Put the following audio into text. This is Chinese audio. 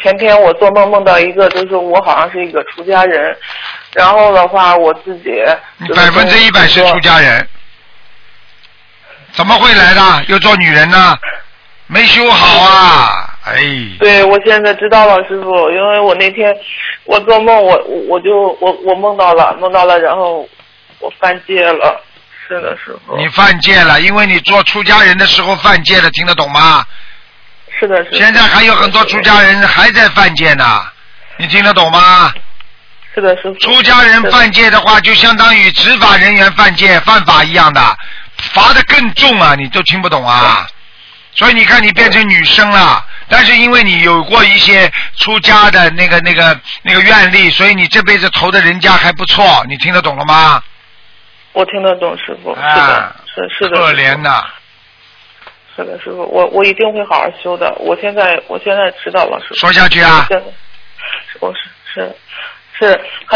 前天我做梦梦到一个，就是我好像是一个出家人，然后的话我自己 100%是出家人，怎么会来的？又做女人呢？没修好啊！哎。 对，我现在知道了，师傅，因为我那天我做梦，我梦到了，然后我犯戒了。是的，师傅。 你犯戒了，因为你做出家人的时候犯戒了，听得懂吗？ 是的，是的。 现在还有很多出家人还在犯戒呢，你听得懂吗？ 是的，师傅。 出家人犯戒的话，就相当于执法人员犯戒犯法一样的，罚得更重啊！你都听不懂啊？所以你看，你变成女生了，但是因为你有过一些出家的那个愿力，所以你这辈子投的人家还不错，你听得懂了吗？ 我听得懂，师傅。是的，是的。 可怜呐。 是的，师傅，我一定会好好修的。我现在知道了，师傅。 说下去啊。 我是。